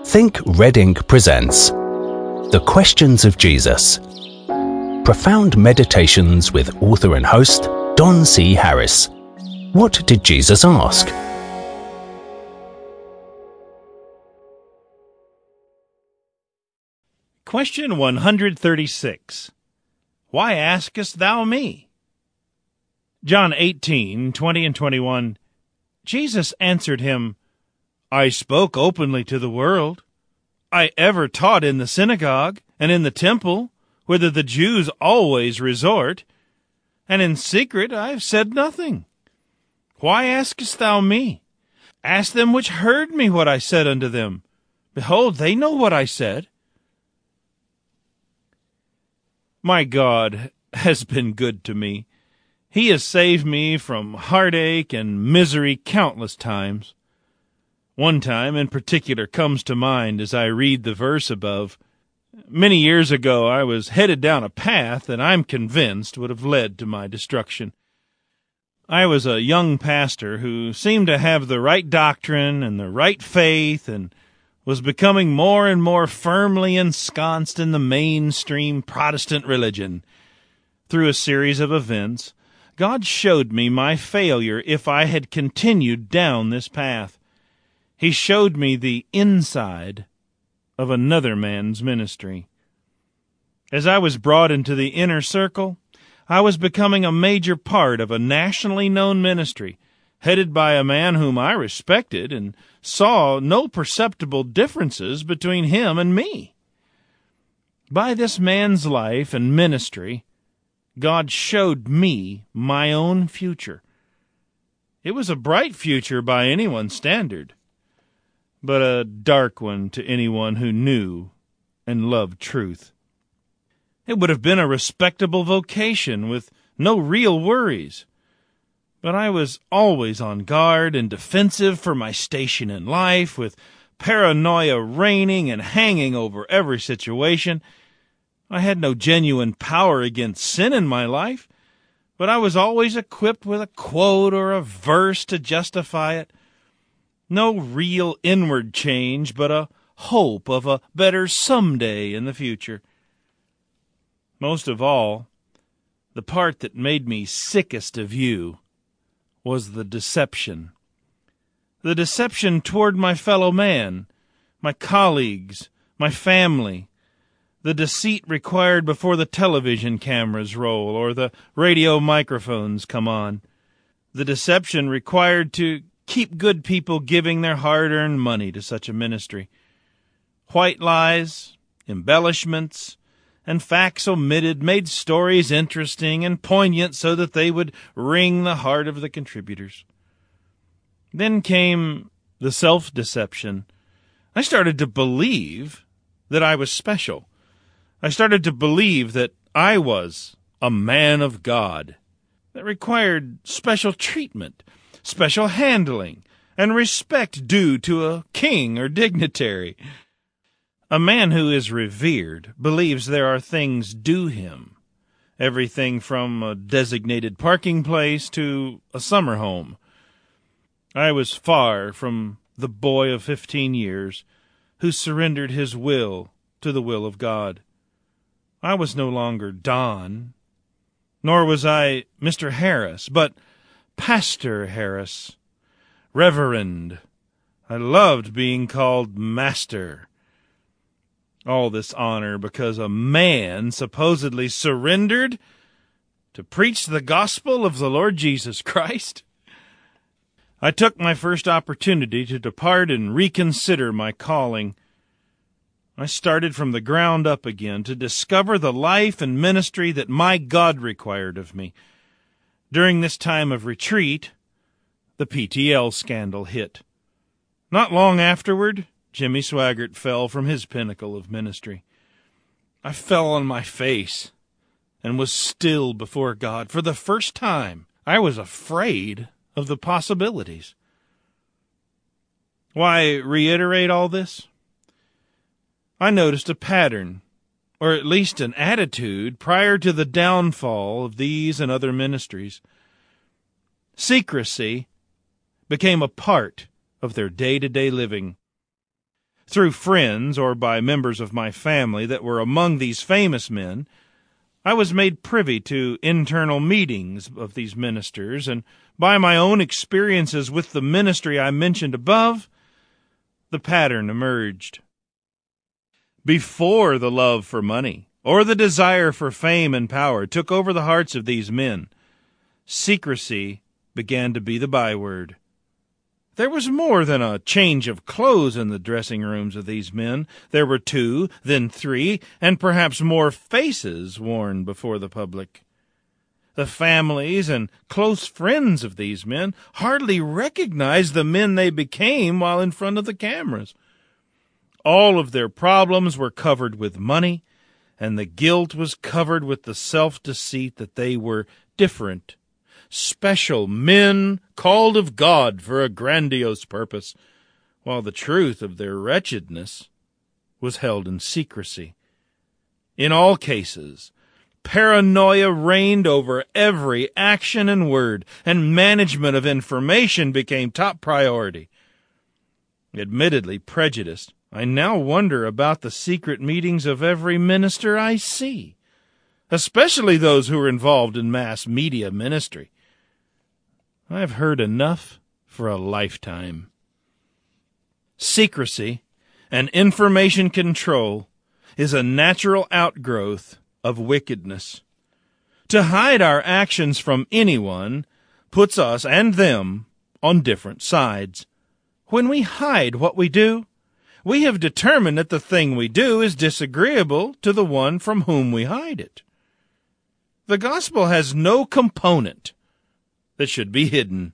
Think Red Ink presents The Questions of Jesus. Profound meditations with author and host Don C. Harris. What did Jesus ask? Question 136. Why askest thou me? John 18:20 and 21. Jesus answered him, I spoke openly to the world. I ever taught in the synagogue and in the temple, whither the Jews always resort, and in secret I have said nothing. Why askest thou me? Ask them which heard me what I said unto them. Behold, they know what I said. My God has been good to me. He has saved me from heartache and misery countless times. One time in particular comes to mind as I read the verse above. Many years ago I was headed down a path that I'm convinced would have led to my destruction. I was a young pastor who seemed to have the right doctrine and the right faith and was becoming more and more firmly ensconced in the mainstream Protestant religion. Through a series of events, God showed me my failure if I had continued down this path. He showed me the inside of another man's ministry. As I was brought into the inner circle, I was becoming a major part of a nationally known ministry, headed by a man whom I respected and saw no perceptible differences between him and me. By this man's life and ministry, God showed me my own future. It was a bright future by anyone's standard, but a dark one to anyone who knew and loved truth. It would have been a respectable vocation with no real worries, but I was always on guard and defensive for my station in life, with paranoia reigning and hanging over every situation. I had no genuine power against sin in my life, but I was always equipped with a quote or a verse to justify it. No real inward change, but a hope of a better someday in the future. Most of all, the part that made me sickest of you was the deception. The deception toward my fellow man, my colleagues, my family. The deceit required before the television cameras roll or the radio microphones come on. The deception required to keep good people giving their hard-earned money to such a ministry. White lies, embellishments, and facts omitted made stories interesting and poignant so that they would wring the heart of the contributors. Then came the self-deception. I started to believe that I was special. I started to believe that I was a man of God that required special treatment, special handling, and respect due to a king or dignitary. A man who is revered believes there are things due him, everything from a designated parking place to a summer home. I was far from the boy of 15 years who surrendered his will to the will of God. I was no longer Don, nor was I Mr. Harris, but Pastor Harris, Reverend. I loved being called Master. All this honor because a man supposedly surrendered to preach the gospel of the Lord Jesus Christ. I took my first opportunity to depart and reconsider my calling. I started from the ground up again to discover the life and ministry that my God required of me. During this time of retreat, the PTL scandal hit. Not long afterward, Jimmy Swaggart fell from his pinnacle of ministry. I fell on my face and was still before God. For the first time, I was afraid of the possibilities. Why reiterate all this? I noticed a pattern, or at least an attitude, prior to the downfall of these and other ministries. Secrecy became a part of their day-to-day living. Through friends or by members of my family that were among these famous men, I was made privy to internal meetings of these ministers, and by my own experiences with the ministry I mentioned above, the pattern emerged. Before the love for money or the desire for fame and power took over the hearts of these men, secrecy began to be the byword. There was more than a change of clothes in the dressing rooms of these men. There were 2, then 3, and perhaps more faces worn before the public. The families and close friends of these men hardly recognized the men they became while in front of the cameras. All of their problems were covered with money, and the guilt was covered with the self-deceit that they were different, special men called of God for a grandiose purpose, while the truth of their wretchedness was held in secrecy. In all cases, paranoia reigned over every action and word, and management of information became top priority. Admittedly prejudiced, I now wonder about the secret meetings of every minister I see, especially those who are involved in mass media ministry. I've heard enough for a lifetime. Secrecy and information control is a natural outgrowth of wickedness. To hide our actions from anyone puts us and them on different sides. When we hide what we do, we have determined that the thing we do is disagreeable to the one from whom we hide it. The gospel has no component that should be hidden.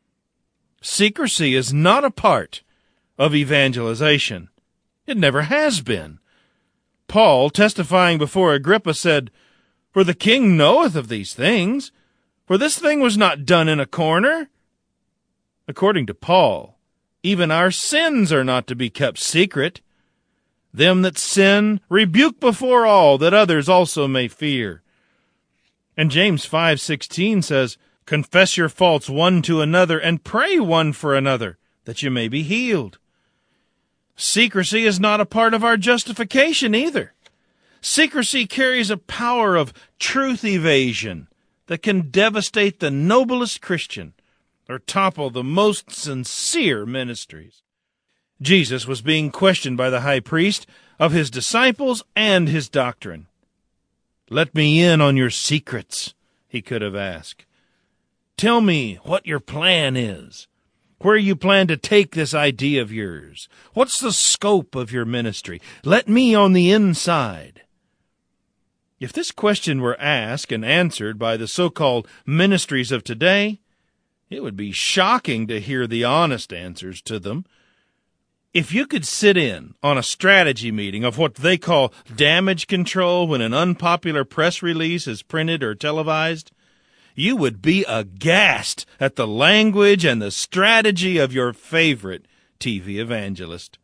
Secrecy is not a part of evangelization. It never has been. Paul, testifying before Agrippa, said, "For the king knoweth of these things, for this thing was not done in a corner." According to Paul, even our sins are not to be kept secret. Them that sin rebuke before all, that others also may fear. And James 5:16 says, "Confess your faults one to another, and pray one for another, that you may be healed." Secrecy is not a part of our justification either. Secrecy carries a power of truth evasion that can devastate the noblest Christian or topple the most sincere ministries. Jesus was being questioned by the high priest of his disciples and his doctrine. "Let me in on your secrets," he could have asked. "Tell me what your plan is, where you plan to take this idea of yours. What's the scope of your ministry? Let me on the inside." If this question were asked and answered by the so-called ministries of today, it would be shocking to hear the honest answers to them. If you could sit in on a strategy meeting of what they call damage control when an unpopular press release is printed or televised, you would be aghast at the language and the strategy of your favorite TV evangelist.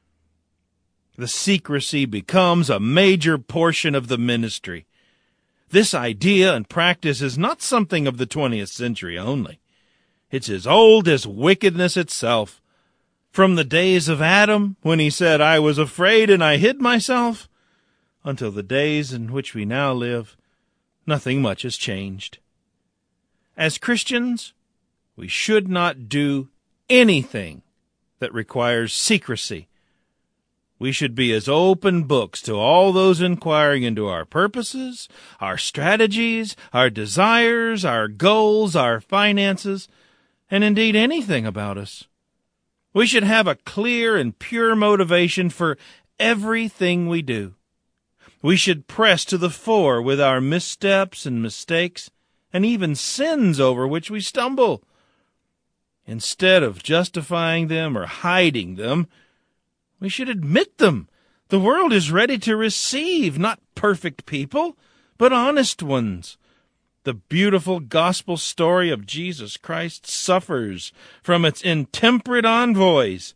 The secrecy becomes a major portion of the ministry. This idea and practice is not something of the 20th century only. It's as old as wickedness itself. From the days of Adam, when he said, "I was afraid and I hid myself," until the days in which we now live, nothing much has changed. As Christians, we should not do anything that requires secrecy. We should be as open books to all those inquiring into our purposes, our strategies, our desires, our goals, our finances, and indeed anything about us. We should have a clear and pure motivation for everything we do. We should press to the fore with our missteps and mistakes, and even sins over which we stumble. Instead of justifying them or hiding them, we should admit them. The world is ready to receive not perfect people, but honest ones. The beautiful gospel story of Jesus Christ suffers from its intemperate envoys.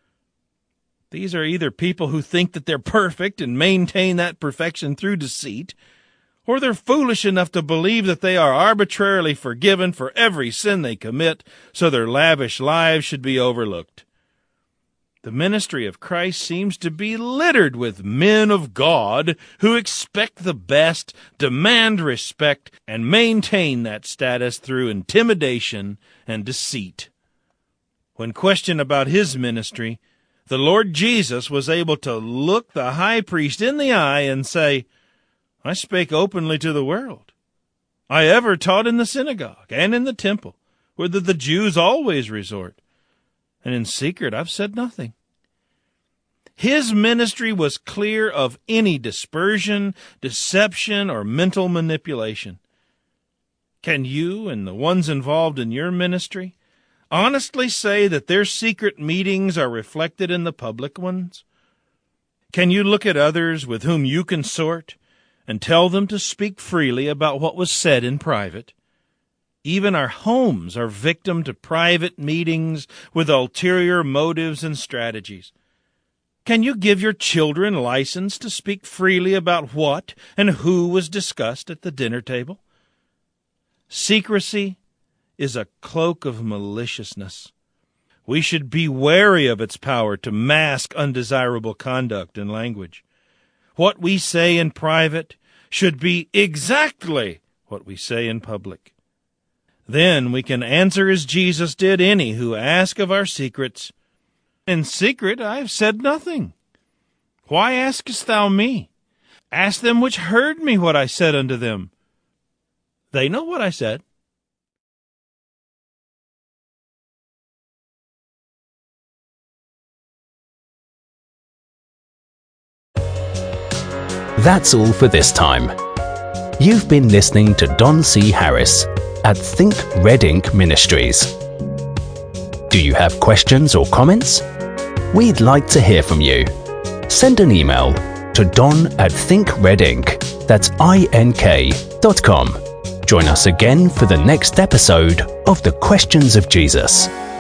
These are either people who think that they're perfect and maintain that perfection through deceit, or they're foolish enough to believe that they are arbitrarily forgiven for every sin they commit, so their lavish lives should be overlooked. The ministry of Christ seems to be littered with men of God who expect the best, demand respect, and maintain that status through intimidation and deceit. When questioned about his ministry, the Lord Jesus was able to look the high priest in the eye and say, "I spake openly to the world. I ever taught in the synagogue and in the temple, whither the Jews always resort. And in secret I've said nothing." His ministry was clear of any dispersion, deception, or mental manipulation. Can you and the ones involved in your ministry honestly say that their secret meetings are reflected in the public ones? Can you look at others with whom you consort and tell them to speak freely about what was said in private? Even our homes are victim to private meetings with ulterior motives and strategies. Can you give your children license to speak freely about what and who was discussed at the dinner table? Secrecy is a cloak of maliciousness. We should be wary of its power to mask undesirable conduct and language. What we say in private should be exactly what we say in public. Then we can answer as Jesus did any who ask of our secrets, "In secret I have said nothing. Why askest thou me? Ask them which heard me what I said unto them. They know what I said." That's all for this time. You've been listening to Don C. Harris at Think Red Ink Ministries. Do you have questions or comments? We'd like to hear from you. Send an email to don@thinkredink, that's ink.com. Join us again for the next episode of The Questions of Jesus.